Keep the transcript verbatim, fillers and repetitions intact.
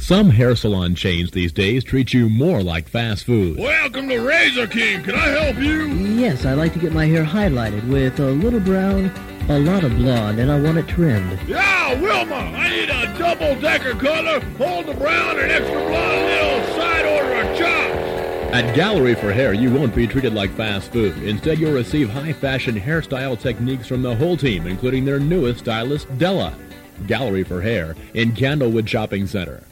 Some hair salon chains these days treat you more like fast food. Welcome to Razor King. Can I help you? Yes, I'd like to get my hair highlighted with a little brown, a lot of blonde, and I want it trimmed. Yeah, Wilma, I need a double-decker color, hold the brown and extra blonde little side order of chops. At Gallery for Hair, you won't be treated like fast food. Instead, you'll receive high-fashion hairstyle techniques from the whole team, including their newest stylist, Della. Gallery for Hair in Candlewood Shopping Center.